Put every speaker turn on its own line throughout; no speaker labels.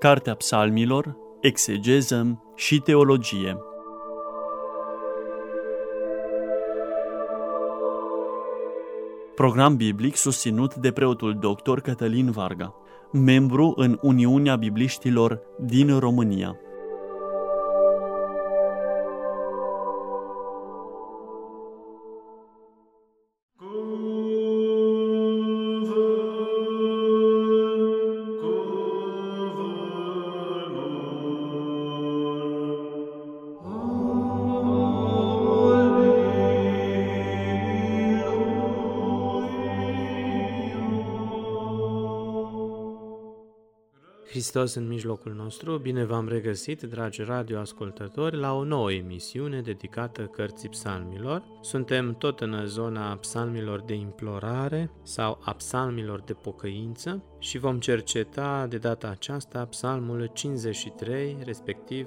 Cartea Psalmilor, exegeză și teologie. Program biblic susținut de preotul dr. Cătălin Varga, membru în Uniunea Bibliștilor din România.
Hristos în mijlocul nostru, bine v-am regăsit, dragi radioascultători, la o nouă emisiune dedicată cărții psalmilor. Suntem tot în zona psalmilor de implorare sau a psalmilor de pocăință și vom cerceta de data aceasta psalmul 53, respectiv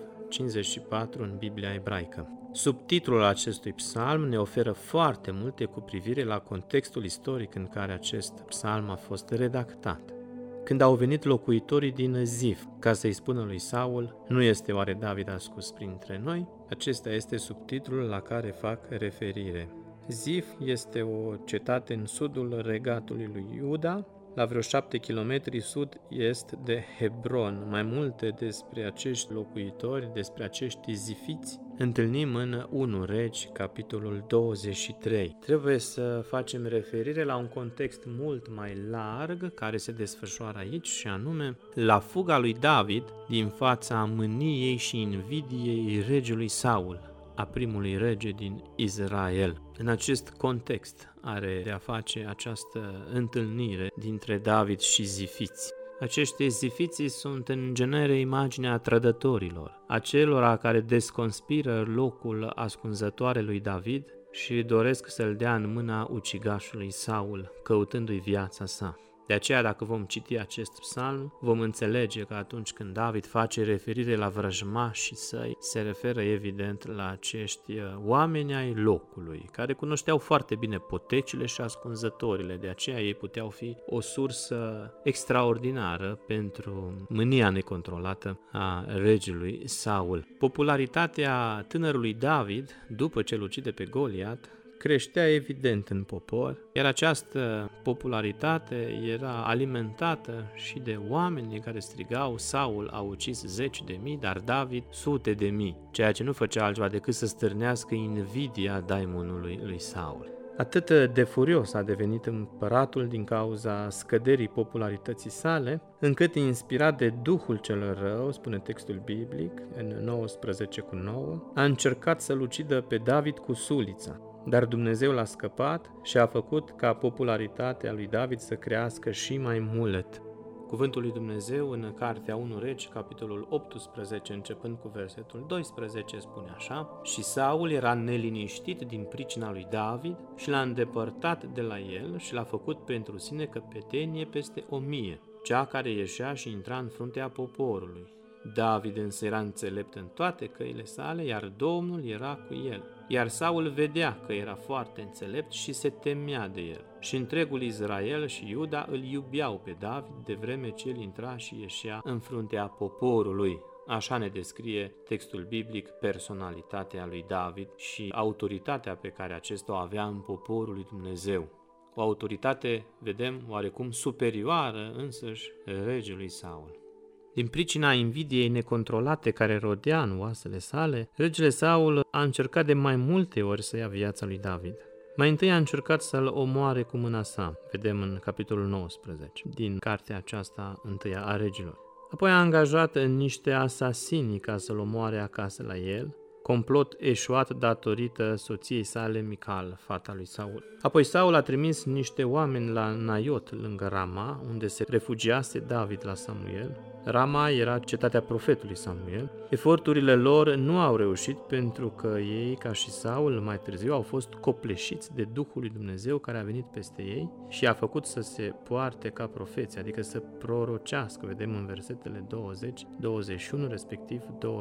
54 în Biblia ebraică. Subtitlul acestui psalm ne oferă foarte multe cu privire la contextul istoric în care acest psalm a fost redactat. Când au venit locuitorii din Zif, ca să-i spună lui Saul, nu este oare David ascuns printre noi? Acesta este subtitlul la care fac referire. Zif este o cetate în sudul regatului lui Iuda, la vreo 7 km sud-est de Hebron. Mai multe despre acești locuitori, despre acești zifiți, întâlnim în 1 Regi, capitolul 23. Trebuie să facem referire la un context mult mai larg care se desfășoară aici și anume la fuga lui David din fața mâniei și invidiei regelui Saul, a primului rege din Israel. În acest context are de a face această întâlnire dintre David și zifiți. Acești zifiți sunt în genere imaginea trădătorilor, acelora care desconspiră locul ascunzătoare lui David și doresc să-l dea în mâna ucigașului Saul, căutându-i viața sa. De aceea, dacă vom citi acest psalm, vom înțelege că atunci când David face referire la vrăjmașii săi, se referă evident la acești oameni ai locului, care cunoșteau foarte bine potecile și ascunzătorile, de aceea ei puteau fi o sursă extraordinară pentru mânia necontrolată a regelui Saul. Popularitatea tânărului David, după ce îl ucide pe Goliat, creștea evident în popor, iar această popularitate era alimentată și de oameni care strigau: Saul a ucis 10.000, dar David sute de mii, ceea ce nu făcea altceva decât să stârnească invidia daimonului lui Saul. Atât de furios a devenit împăratul din cauza scăderii popularității sale, încât, inspirat de Duhul cel rău, spune textul biblic, în 19:9, a încercat să-l ucidă pe David cu sulița. Dar Dumnezeu l-a scăpat și a făcut ca popularitatea lui David să crească și mai mult. Cuvântul lui Dumnezeu în Cartea 1 Regi, capitolul 18, începând cu versetul 12, spune așa: Și Saul era neliniștit din pricina lui David și l-a îndepărtat de la el și l-a făcut pentru sine căpetenie peste 1000, cea care ieșea și intra în fruntea poporului. David însă era înțelept în toate căile sale, iar Domnul era cu el. Iar Saul vedea că era foarte înțelept și se temea de el. Și întregul Israel și Iuda îl iubeau pe David, de vreme ce el intra și ieșea în fruntea poporului. Așa ne descrie textul biblic personalitatea lui David și autoritatea pe care acesta o avea în poporul lui Dumnezeu. O autoritate, vedem, oarecum superioară însăși regelui Saul. Din pricina invidiei necontrolate care rodea în oasele sale, regele Saul a încercat de mai multe ori să ia viața lui David. Mai întâi a încercat să-l omoare cu mâna sa, vedem în capitolul 19, din cartea aceasta întâia a regilor. Apoi a angajat niște asasini ca să-l omoare acasă la el, complot eșuat datorită soției sale Mical, fata lui Saul. Apoi Saul a trimis niște oameni la Naiot, lângă Rama, unde se refugiase David la Samuel. Rama era cetatea profetului Samuel. Eforturile lor nu au reușit pentru că ei, ca și Saul, mai târziu au fost copleșiți de Duhul lui Dumnezeu care a venit peste ei și a făcut să se poarte ca profeți, adică să prorocească, vedem în versetele 20, 21, respectiv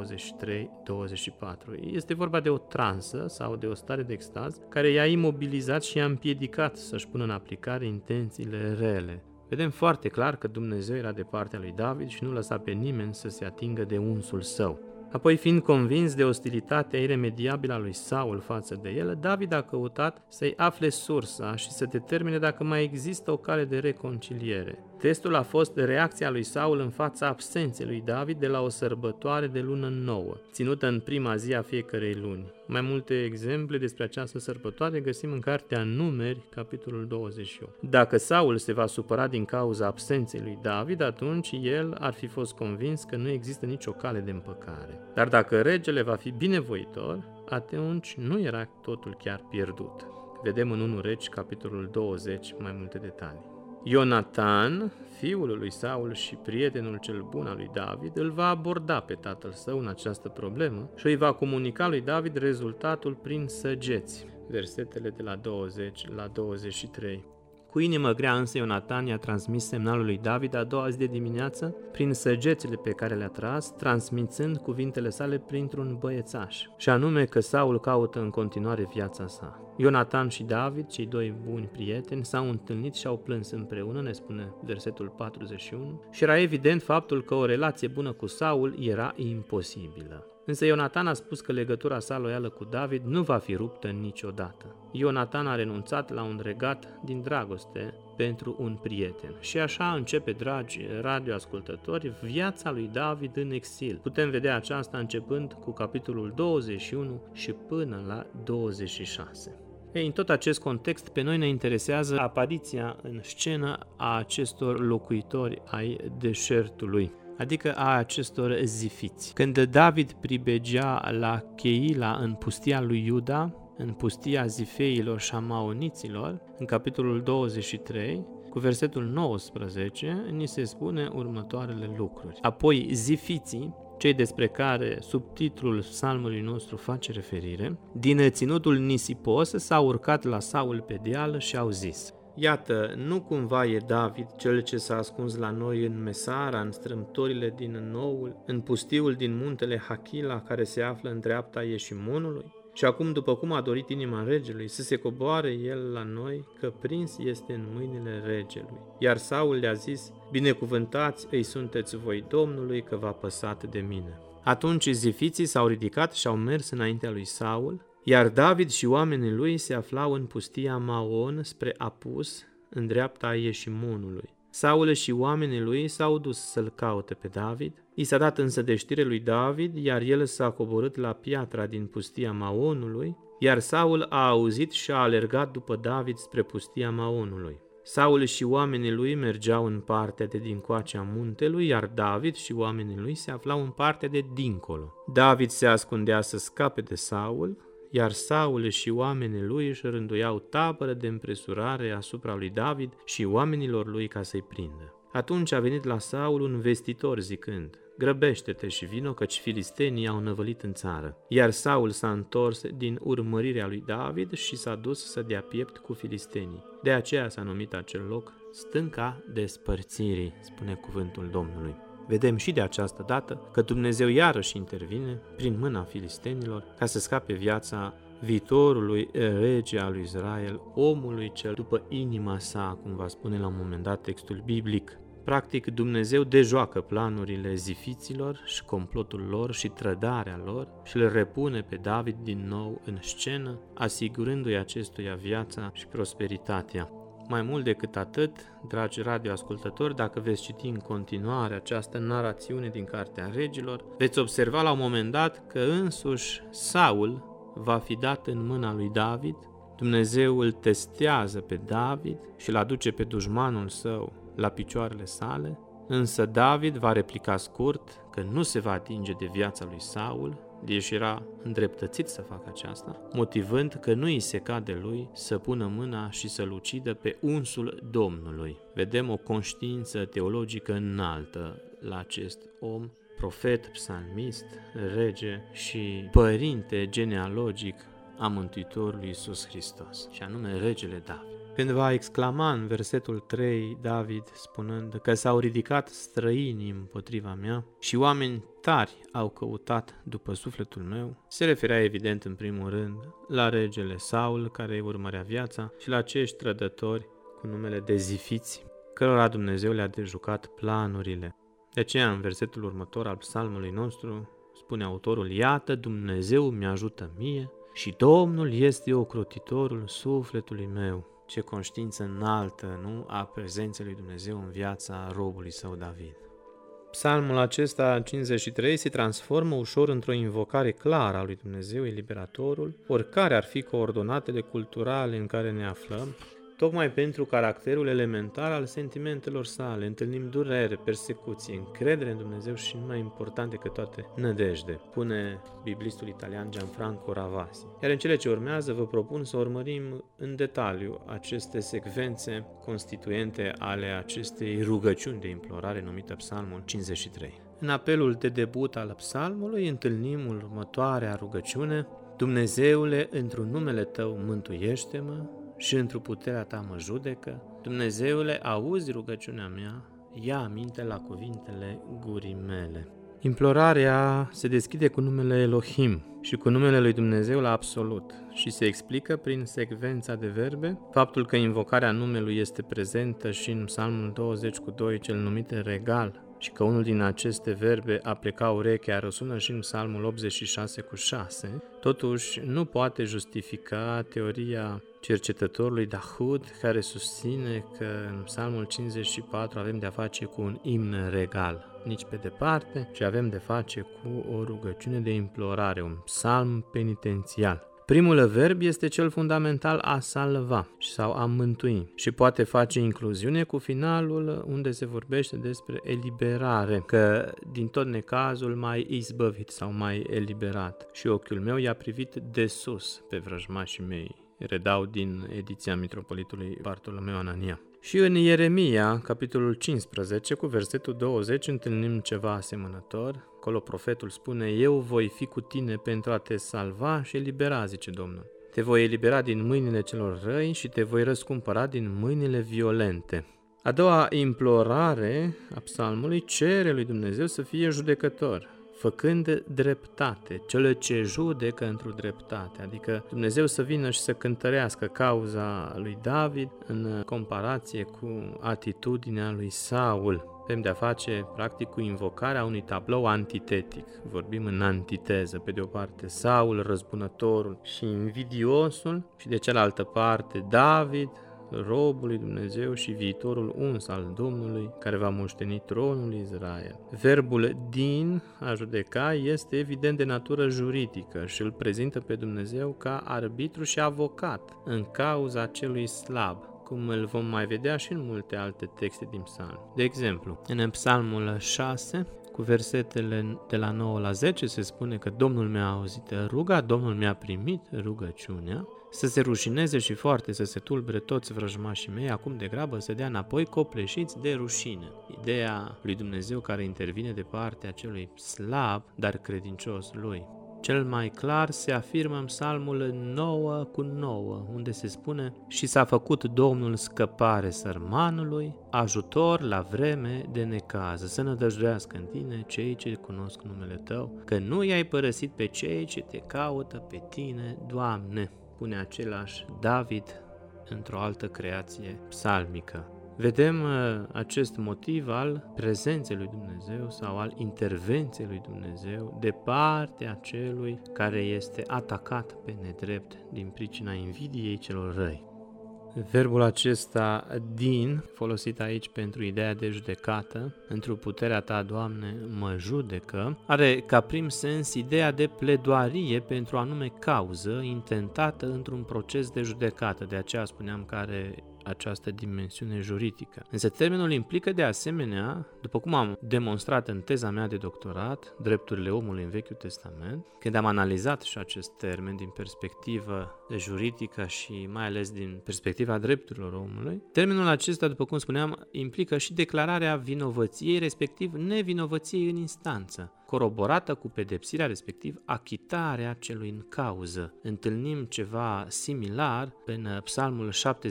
23, 24. Este vorba de o transă sau de o stare de extaz care i-a imobilizat și i-a împiedicat să-și pună în aplicare intențiile rele. Vedem foarte clar că Dumnezeu era de partea lui David și nu lăsa pe nimeni să se atingă de unsul său. Apoi, fiind convins de ostilitatea iremediabilă a lui Saul față de el, David a căutat să-i afle sursa și să determine dacă mai există o cale de reconciliere. Testul a fost reacția lui Saul în fața absenței lui David de la o sărbătoare de lună nouă, ținută în prima zi a fiecărei luni. Mai multe exemple despre această sărbătoare găsim în cartea Numeri, capitolul 28. Dacă Saul se va supăra din cauza absenței lui David, atunci el ar fi fost convins că nu există nicio cale de împăcare. Dar dacă regele va fi binevoitor, atunci nu era totul chiar pierdut. Vedem în 1 Regi, capitolul 20, mai multe detalii. Ionatan, fiul lui Saul și prietenul cel bun al lui David, îl va aborda pe tatăl său în această problemă și îi va comunica lui David rezultatul prin săgeți. Versetele de la 20 la 23. Cu inimă grea însă Ionatan i-a transmis semnalul lui David a doua zi de dimineață prin săgețile pe care le-a tras, transmițând cuvintele sale printr-un băiețaș, și anume că Saul caută în continuare viața sa. Ionatan și David, cei doi buni prieteni, s-au întâlnit și au plâns împreună, ne spune versetul 41, și era evident faptul că o relație bună cu Saul era imposibilă. Însă Ionatan a spus că legătura sa loială cu David nu va fi ruptă niciodată. Ionatan a renunțat la un regat din dragoste pentru un prieten. Și așa începe, dragi radioascultători, viața lui David în exil. Putem vedea aceasta începând cu capitolul 21 și până la 26. În tot acest context, pe noi ne interesează apariția în scenă a acestor locuitori ai deșertului, adică a acestor zifiți. Când David pribegea la Cheila în pustia lui Iuda, în pustia zifeilor și a maoniților, în capitolul 23, cu versetul 19, ni se spune următoarele lucruri. Apoi zifiții, cei despre care subtitlul psalmului nostru face referire, din ținutul nisipos s-au urcat la Saul pe deal și au zis: Iată, nu cumva e David cel ce s-a ascuns la noi în Mesara, în strâmtorile din Noul, în pustiul din muntele Hachila, care se află în dreapta Ieșimonului? Și acum, după cum a dorit inima regelui, să se coboare el la noi, că prins este în mâinile regelui. Iar Saul le-a zis: binecuvântați îi sunteți voi Domnului, că v-a păsat de mine. Atunci zifiții s-au ridicat și au mers înaintea lui Saul, iar David și oamenii lui se aflau în pustia Maon spre Apus, în dreapta Ieșimonului. Saul și oamenii lui s-au dus să-l caute pe David. I s-a dat însă de știre lui David, iar el s-a coborât la piatra din pustia Maonului, iar Saul a auzit și a alergat după David spre pustia Maonului. Saul și oamenii lui mergeau în partea de dincoace a muntelui, iar David și oamenii lui se aflau în partea de dincolo. David se ascundea să scape de Saul, iar Saul și oamenii lui își rânduiau tabără de împresurare asupra lui David și oamenilor lui ca să-i prindă. Atunci a venit la Saul un vestitor zicând: grăbește-te și vino, căci filistenii au năvălit în țară. Iar Saul s-a întors din urmărirea lui David și s-a dus să dea piept cu filistenii. De aceea s-a numit acel loc Stânca Despărțirii, spune cuvântul Domnului. Vedem și de această dată că Dumnezeu iarăși intervine prin mâna filistenilor ca să scape viața viitorului rege al lui Israel, omului cel după inima sa, cum va spune la un moment dat textul biblic. Practic, Dumnezeu dejoacă planurile zifiților și complotul lor și trădarea lor și îl repune pe David din nou în scenă, asigurându-i acestuia viața și prosperitatea. Mai mult decât atât, dragi radioascultători, dacă veți citi în continuare această narațiune din Cartea Regilor, veți observa la un moment dat că însuși Saul va fi dat în mâna lui David. Dumnezeu îl testează pe David și îl aduce pe dușmanul său la picioarele sale, însă David va replica scurt că nu se va atinge de viața lui Saul, deși era îndreptățit să facă aceasta, motivând că nu îi se cade lui să pună mâna și să-l ucidă pe unsul Domnului. Vedem o conștiință teologică înaltă la acest om, profet, psalmist, rege și părinte genealogic a Mântuitorului Iisus Hristos, și anume regele David. Când va exclama în versetul 3 David spunând că s-au ridicat străinii împotriva mea și oameni tari au căutat după sufletul meu, se referea evident în primul rând la regele Saul, care îi urmărea viața, și la acești trădători cu numele de zifiți. cărora Dumnezeu le-a dejucat planurile. De aceea, în versetul următor al psalmului nostru, spune autorul: iată, Dumnezeu mi-ajută mie și Domnul este ocrotitorul sufletului meu. Ce conștiință înaltă, nu, a prezenței lui Dumnezeu în viața robului său David. Psalmul acesta, 53, se transformă ușor într-o invocare clară a lui Dumnezeu, eliberatorul, oricare ar fi coordonatele culturale în care ne aflăm, tocmai pentru caracterul elementar al sentimentelor sale. Întâlnim durere, persecuție, încredere în Dumnezeu și, mai important decât toate, nădejde, pune biblistul italian Gianfranco Ravasi. Iar în cele ce urmează vă propun să urmărim în detaliu aceste secvențe constituente ale acestei rugăciuni de implorare numită Psalmul 53. În apelul de debut al psalmului întâlnim următoarea rugăciune: Dumnezeule, într-un numele Tău mântuiește-mă și într-o puterea Ta mă judecă. Dumnezeule, auzi rugăciunea mea, ia aminte la cuvintele gurii mele. Implorarea se deschide cu numele Elohim și cu numele lui Dumnezeu la absolut și se explică prin secvența de verbe. Faptul că invocarea numelui este prezentă și în Psalmul 20:2, cel numit regal, și că unul din aceste verbe, a pleca urechea, răsună și în Psalmul 86:6, totuși nu poate justifica teoria cercetătorului Dahud, care susține că în Psalmul 54 avem de-a face cu un imn regal. Nici pe departe, ci avem de face cu o rugăciune de implorare, un psalm penitențial. Primul verb este cel fundamental, a salva sau a mântui, și poate face incluziune cu finalul unde se vorbește despre eliberare, că din tot necazul m-ai izbăvit sau m-ai eliberat și ochiul meu i-a privit de sus pe vrăjmașii mei. Redau din ediția mitropolitului Bartolomeu Anania. Și în Ieremia, capitolul 15, cu versetul 20, întâlnim ceva asemănător. Acolo profetul spune: eu voi fi cu tine pentru a te salva și elibera, zice Domnul. Te voi elibera din mâinile celor răi și te voi răscumpăra din mâinile violente. A doua implorare a psalmului cere lui Dumnezeu să fie judecător, făcând dreptate, cel ce judecă într-o dreptate, adică Dumnezeu să vină și să cântărească cauza lui David în comparație cu atitudinea lui Saul. Avem de-a face, practic, cu invocarea unui tablou antitetic. Vorbim în antiteză, pe de o parte Saul, răzbunătorul și invidiosul, și de cealaltă parte David, robul lui Dumnezeu și viitorul uns al Domnului, care va moșteni tronul Israel. Verbul din, a judeca, este evident de natură juridică și îl prezintă pe Dumnezeu ca arbitru și avocat în cauza celui slab, cum îl vom mai vedea și în multe alte texte din psalm. De exemplu, în psalmul 6, cu versetele de la 9 la 10, se spune că Domnul mi-a auzit ruga, Domnul mi-a primit rugăciunea, să se rușineze și foarte, să se tulbure toți vrăjmașii mei, acum degrabă să dea înapoi copleșiți de rușine. Ideea lui Dumnezeu care intervine de partea celui slab, dar credincios lui. Cel mai clar se afirmă în psalmul 9:9, unde se spune: și s-a făcut Domnul scăpare sărmanului, ajutor la vreme de necaz, să nădăjduiască în tine cei ce cunosc numele Tău, că nu i-ai părăsit pe cei ce te caută pe tine, Doamne. Pune același David într-o altă creație psalmică. Vedem acest motiv al prezenței lui Dumnezeu sau al intervenției lui Dumnezeu de partea celui care este atacat pe nedrept din pricina invidiei celor răi. Verbul acesta, din, folosit aici pentru ideea de judecată, într-o puterea Ta, Doamne, mă judecă, are ca prim sens ideea de pledoarie pentru o anume cauză intentată într-un proces de judecată, de aceea spuneam că are această dimensiune juridică. Însă termenul implică de asemenea, după cum am demonstrat în teza mea de doctorat, drepturile omului în Vechiul Testament, când am analizat și acest termen din perspectivă juridică și mai ales din perspectiva drepturilor omului, termenul acesta, după cum spuneam, implică și declararea vinovăției, respectiv nevinovăției în instanță, coroborată cu pedepsirea, respectiv achitarea celui în cauză. Întâlnim ceva similar în Psalmul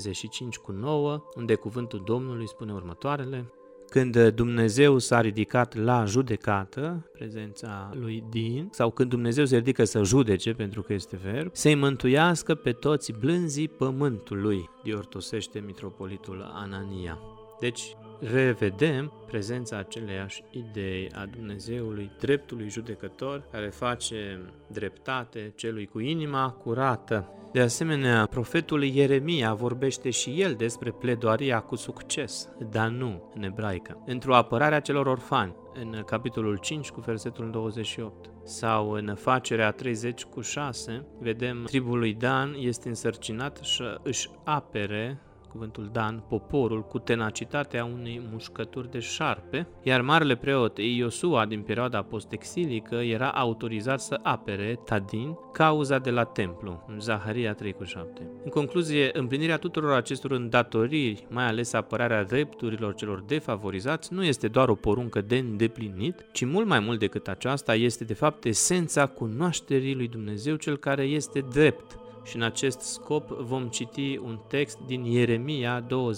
75:9, unde cuvântul Domnului spune următoarele: când Dumnezeu s-a ridicat la judecată, prezența lui din, sau când Dumnezeu se ridică să judece, pentru că este verb, să-i mântuiască pe toți blânzii pământului, diortosește mitropolitul Anania. Deci revedem prezența aceleiași idei a Dumnezeului, dreptului judecător, care face dreptate celui cu inima curată. De asemenea, profetul Ieremia vorbește și el despre pledoaria cu succes, dar nu în ebraică, într-o apărare a celor orfani, în capitolul 5 cu versetul 28. Sau în Facerea 30:6, vedem tribul lui Dan este însărcinat să își apere, cuvântul Dan, poporul cu tenacitatea unei mușcături de șarpe, iar marele preot Iosua din perioada post-exilică era autorizat să apere Tadin, cauza de la templu, în Zaharia 3:7. În concluzie, împlinirea tuturor acestor îndatoriri, mai ales apărarea drepturilor celor defavorizați, nu este doar o poruncă de îndeplinit, ci mult mai mult decât aceasta este de fapt esența cunoașterii lui Dumnezeu, cel care este drept. Și în acest scop vom citi un text din Ieremia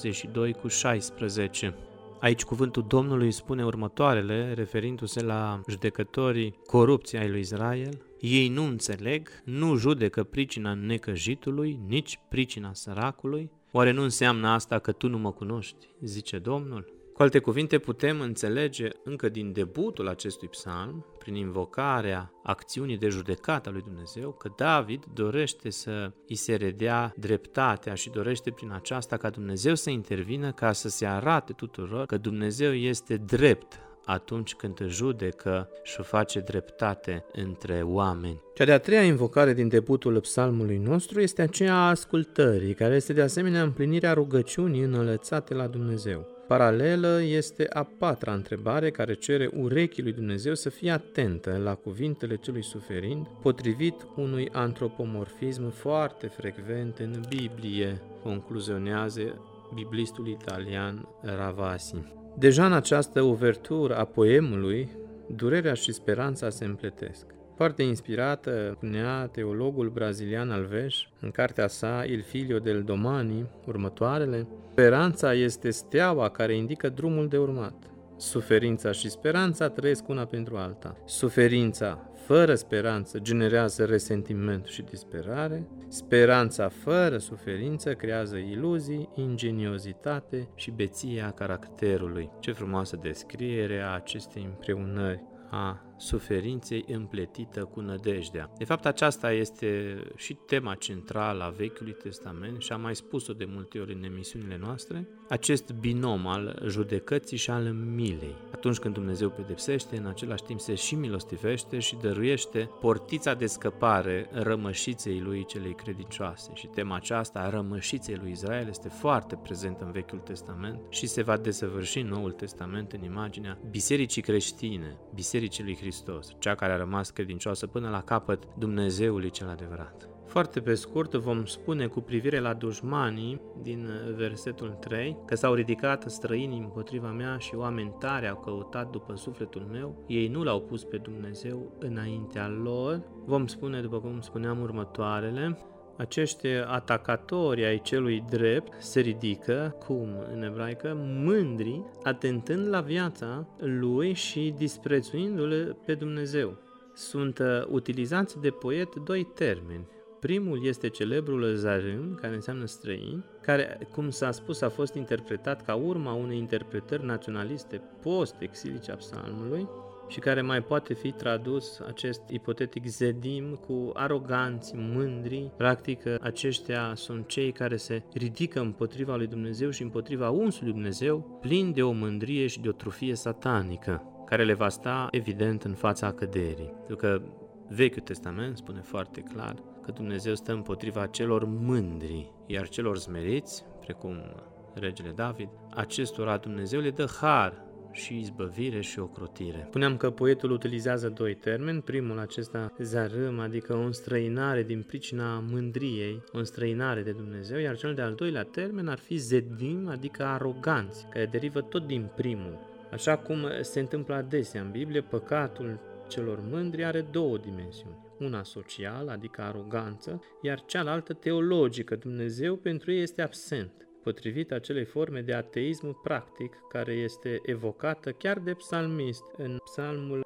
22:16. Aici cuvântul Domnului spune următoarele, referindu-se la judecătorii corupți ai lui Israel. Ei nu înțeleg, nu judecă pricina necăjitului, nici pricina săracului. Oare nu înseamnă asta că tu nu mă cunoști, zice Domnul? Cu alte cuvinte, putem înțelege încă din debutul acestui psalm, prin invocarea acțiunii de judecată a lui Dumnezeu, că David dorește să îi se redea dreptatea și dorește prin aceasta ca Dumnezeu să intervină ca să se arate tuturor că Dumnezeu este drept atunci când judecă și face dreptate între oameni. Cea de-a treia invocare din debutul psalmului nostru este aceea a ascultării, care este de asemenea împlinirea rugăciunii înălțate la Dumnezeu. Paralelă este a patra întrebare care cere urechii lui Dumnezeu să fie atentă la cuvintele celui suferind, potrivit unui antropomorfism foarte frecvent în Biblie, concluzionează biblistul italian Ravasi. Deja în această uvertură a poemului, durerea și speranța se împletesc. Foarte inspirată, spunea teologul brazilian Alves, în cartea sa Il Figlio del Domani, următoarele: speranța este steaua care indică drumul de urmat. Suferința și speranța trăiesc una pentru alta. Suferința fără speranță generează resentiment și disperare. Speranța fără suferință creează iluzii, ingeniozitate și beția caracterului. Ce frumoasă descriere a acestei împreunări a suferinței împletită cu nădejdea. De fapt, aceasta este și tema centrală a Vechiului Testament și am mai spus-o de multe ori în emisiunile noastre, acest binom al judecății și al milei. Atunci când Dumnezeu pedepsește, în același timp se și milostivește și dăruiește portița de scăpare rămășiței lui celei credincioase. Și tema aceasta a rămășiței lui Israel este foarte prezentă în Vechiul Testament și se va desăvârși în Noul Testament în imaginea bisericii creștine, bisericii lui Hristos, cea care a rămas credincioasă până la capăt Dumnezeului cel adevărat. Foarte pe scurt vom spune cu privire la dușmanii din versetul 3 că s-au ridicat străinii împotriva mea și oameni tare au căutat după sufletul meu, ei nu l-au pus pe Dumnezeu înaintea lor. Vom spune, după cum spuneam, următoarele: acești atacatori ai celui drept se ridică, cum în ebraică, mândri, atentând la viața lui și disprețuindu-l pe Dumnezeu. Sunt utilizați de poet doi termeni. Primul este celebrul Zarâm, care înseamnă străin, care, cum s-a spus, a fost interpretat ca urma unei interpretări naționaliste post-exilice a psalmului și care mai poate fi tradus, acest ipotetic zedim, cu aroganți, mândri. Practic, aceștia sunt cei care se ridică împotriva lui Dumnezeu și împotriva unsului Dumnezeu, plini de o mândrie și de o trufie satanică, care le va sta evident în fața căderii. Pentru că Vechiul Testament spune foarte clar că Dumnezeu stă împotriva celor mândri, iar celor smeriți, precum regele David, acestora Dumnezeu le dă har și izbăvire și ocrotire. Spuneam că poetul utilizează doi termeni, primul acesta zarâm, adică o înstrăinare din pricina mândriei, o înstrăinare de Dumnezeu, iar cel de-al doilea termen ar fi zedim, adică aroganți, care derivă tot din primul. Așa cum se întâmplă adesea în Biblie, păcatul celor mândri are două dimensiuni. Una socială, adică aroganță, iar cealaltă teologică. Dumnezeu pentru ei este absent, potrivit acelei forme de ateism practic care este evocată chiar de psalmist în psalmul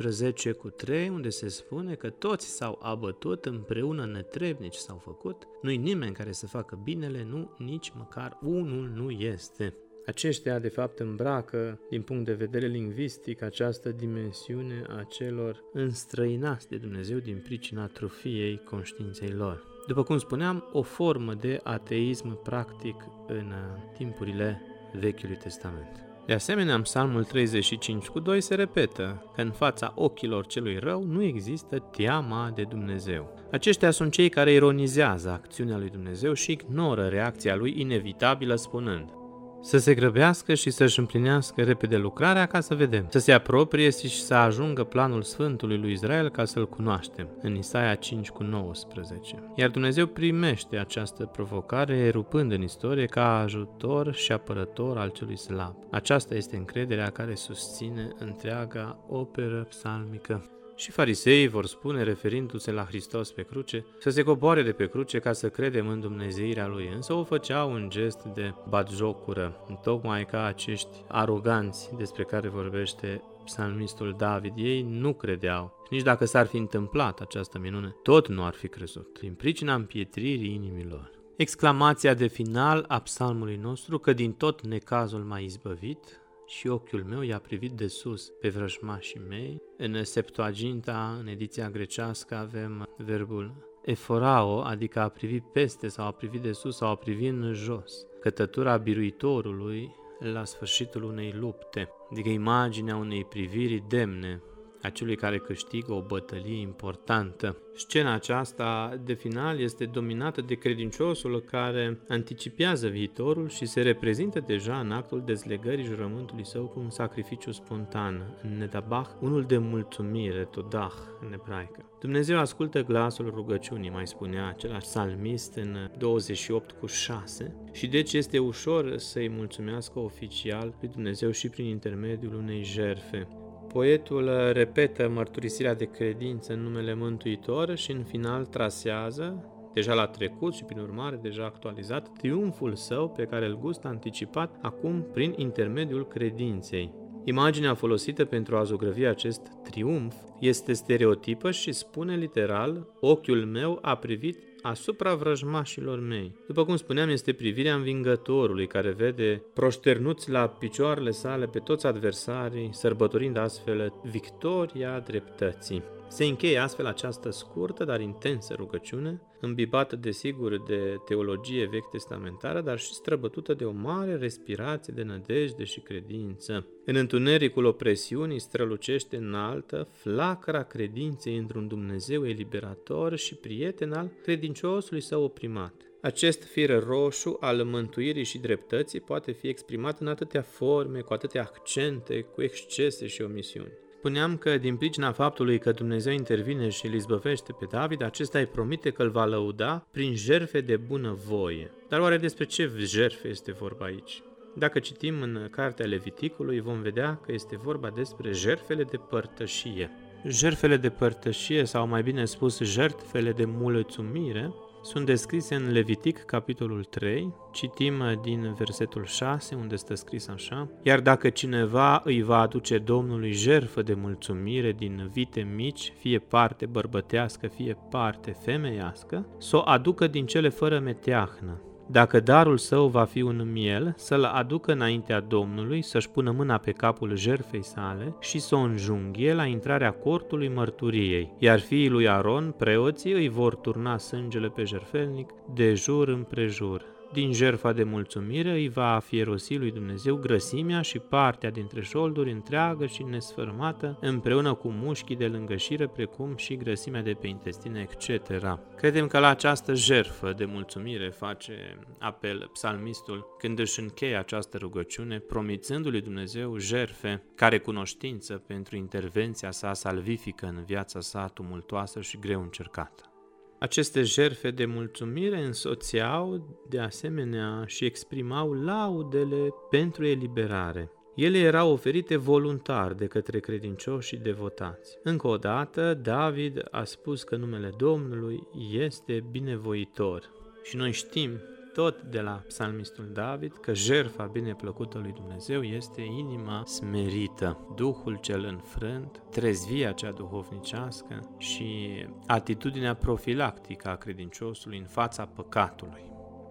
13:3, unde se spune că toți s-au abătut, împreună netrebnici s-au făcut, nu-i nimeni care să facă binele, nu, nici măcar unul nu este. Aceștia, de fapt, îmbracă, din punct de vedere lingvistic, această dimensiune a celor înstrăinați de Dumnezeu din pricina atrofiei conștiinței lor. După cum spuneam, o formă de ateism practic în timpurile Vechiului Testament. De asemenea, în Psalmul 35:2 se repetă că în fața ochilor celui rău nu există teama de Dumnezeu. Aceștia sunt cei care ironizează acțiunea lui Dumnezeu și ignoră reacția lui inevitabilă spunând: să se grăbească și să-și împlinească repede lucrarea ca să vedem, să se apropie și să ajungă planul Sfântului lui Israel ca să-l cunoaștem, în Isaia 5:19. Iar Dumnezeu primește această provocare erupând în istorie ca ajutor și apărător al celui slab. Aceasta este încrederea care susține întreaga operă psalmică. Și fariseii vor spune, referindu-se la Hristos pe cruce, să se coboare de pe cruce ca să credem în dumnezeirea Lui, însă o făceau un gest de batjocură, tocmai ca acești aroganți despre care vorbește psalmistul David. Ei nu credeau, nici dacă s-ar fi întâmplat această minune, tot nu ar fi crezut, din pricina împietririi inimilor. Exclamația de final a psalmului nostru, că din tot necazul m-a izbăvit, și ochiul meu i-a privit de sus pe vrăjmașii mei. În Septuaginta, în ediția grecească, avem verbul eforao, adică a privi peste sau a privi de sus sau a privi în jos. Cătătura biruitorului la sfârșitul unei lupte, adică imaginea unei priviri demne a celui care câștigă o bătălie importantă. Scena aceasta de final este dominată de credinciosul care anticipează viitorul și se reprezintă deja în actul dezlegării jurământului său cu un sacrificiu spontan, în nedabach, unul de mulțumire, todach, în ebraică. Dumnezeu ascultă glasul rugăciunii, mai spunea același psalmist în 28:6, și deci este ușor să-i mulțumească oficial lui Dumnezeu și prin intermediul unei jertfe. Poetul repetă mărturisirea de credință în numele Mântuitor și în final trasează, deja la trecut și prin urmare deja actualizat, triumful său pe care îl gustă anticipat acum prin intermediul credinței. Imaginea folosită pentru a zugrăvi acest triumf este stereotipă și spune literal: ochiul meu a privit asupra vrăjmașilor mei. După cum spuneam, este privirea învingătorului care vede proșternuți la picioarele sale pe toți adversarii, sărbătorind astfel victoria dreptății. Se încheie astfel această scurtă, dar intensă rugăciune, îmbibată desigur de teologie vechi testamentară, dar și străbătută de o mare respirație de nădejde și credință. În întunericul opresiunii strălucește înaltă flacăra credinței într-un Dumnezeu eliberator și prieten al credinciosului său oprimat. Acest fir roșu al mântuirii și dreptății poate fi exprimat în atâtea forme, cu atâtea accente, cu excese și omisiuni. Spuneam că din pricina faptului că Dumnezeu intervine și îl izbăvește pe David, acesta îi promite că îl va lăuda prin jertfe de bună voie. Dar oare despre ce jertfe este vorba aici? Dacă citim în cartea Leviticului, vom vedea că este vorba despre jertfele de părtășie. Jertfele de părtășie, sau mai bine spus, jertfele de mulțumire, sunt descrise în Levitic, capitolul 3, citim din versetul 6, unde stă scris așa: iar dacă cineva îi va aduce Domnului jertfă de mulțumire din vite mici, fie parte bărbătească, fie parte femeiască, să o aducă din cele fără meteahnă. Dacă darul său va fi un miel, să-l aducă înaintea Domnului, să-și pună mâna pe capul jertfei sale și să o înjunghie la intrarea cortului mărturiei, iar fiii lui Aron, preoții, îi vor turna sângele pe jertfelnic de jur împrejur. Din jertfa de mulțumire îi va fierosi lui Dumnezeu grăsimea și partea dintre șolduri întreagă și nesfărmată, împreună cu mușchii de lângășire, precum și grăsimea de pe intestine, etc. Credem că la această jertfă de mulțumire face apel psalmistul când își încheie această rugăciune, promițându-lui Dumnezeu jertfe care cunoștință pentru intervenția sa salvifică în viața sa tumultoasă și greu încercată. Aceste jertfe de mulțumire însoțeau de asemenea și exprimau laudele pentru eliberare. Ele erau oferite voluntar de către credincioși și devotați. Încă o dată, David a spus că numele Domnului este binevoitor. Și noi știm tot de la psalmistul David că jertfa bineplăcută lui Dumnezeu este inima smerită, Duhul cel înfrânt, trezvia cea duhovnicească și atitudinea profilactică a credinciosului în fața păcatului.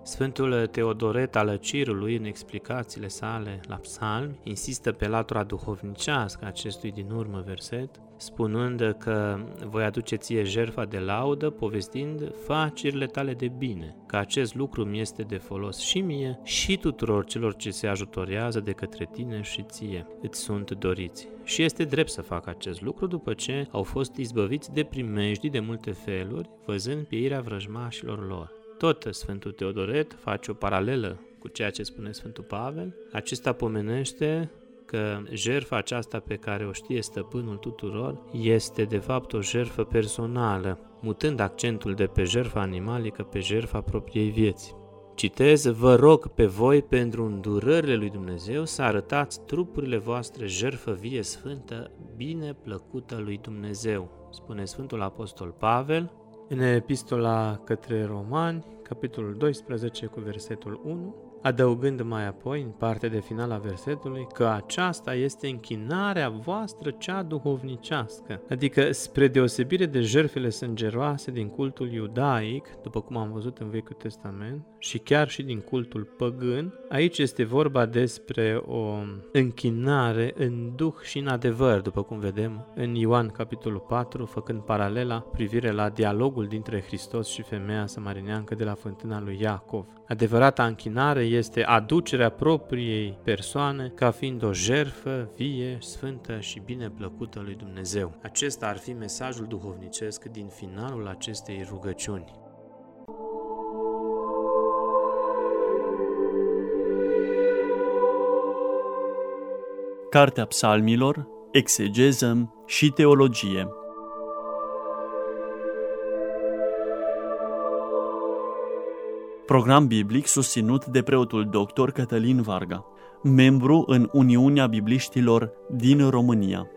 Sfântul Teodoret al Cirului, în explicațiile sale la psalmi, insistă pe latura duhovnicească acestui din urmă verset, spunând că voi aduce ție jertfa de laudă, povestind facerile tale de bine, că acest lucru mi este de folos și mie și tuturor celor ce se ajutorează de către tine și ție, îți sunt doriți. Și este drept să facă acest lucru după ce au fost izbăviți de primejdii de multe feluri, văzând pieirea vrăjmașilor lor. Tot Sfântul Teodoret face o paralelă cu ceea ce spune Sfântul Pavel. Acesta pomenește că jertfa aceasta pe care o știe stăpânul tuturor este de fapt o jertfă personală, mutând accentul de pe jertfa animalică pe jertfa propriei vieți. Citez: vă rog pe voi pentru îndurările lui Dumnezeu să arătați trupurile voastre jertfă vie sfântă, bine plăcută lui Dumnezeu, spune Sfântul Apostol Pavel în epistola către Romani, capitolul 12 cu versetul 1, adăugând mai apoi, în partea de final a versetului, că aceasta este închinarea voastră cea duhovnicească, adică spre deosebire de jertfele sângeroase din cultul iudaic, după cum am văzut în Vechiul Testament, și chiar și din cultul păgân, aici este vorba despre o închinare în duh și în adevăr, după cum vedem în Ioan capitolul 4, făcând paralela privire la dialogul dintre Hristos și femeia samarineancă de la fântâna lui Iacov. Adevărata închinare este aducerea propriei persoane ca fiind o jertfă vie, sfântă și bine plăcută lui Dumnezeu. Acesta ar fi mesajul duhovnicesc din finalul acestei rugăciuni.
Cartea Psalmilor, exegeză și teologie. Program biblic susținut de preotul dr. Cătălin Varga, membru în Uniunea Bibliștilor din România.